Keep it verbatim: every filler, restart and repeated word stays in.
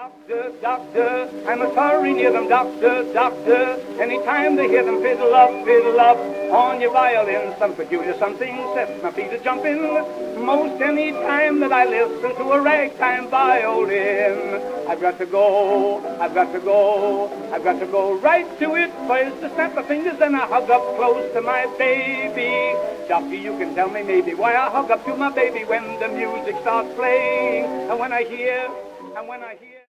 Doctor, doctor, I'm a sorry near them, doctor, doctor. Anytime they hear them fiddle up, fiddle up on your violin, some peculiar something sets my feet a jumping. Most any time that I listen to a ragtime violin, I've got to go, I've got to go, I've got to go right to it first to snap my fingers and I hug up close to my baby. Doctor, you can tell me maybe why I hug up to my baby when the music starts playing, and when I hear, and when I hear.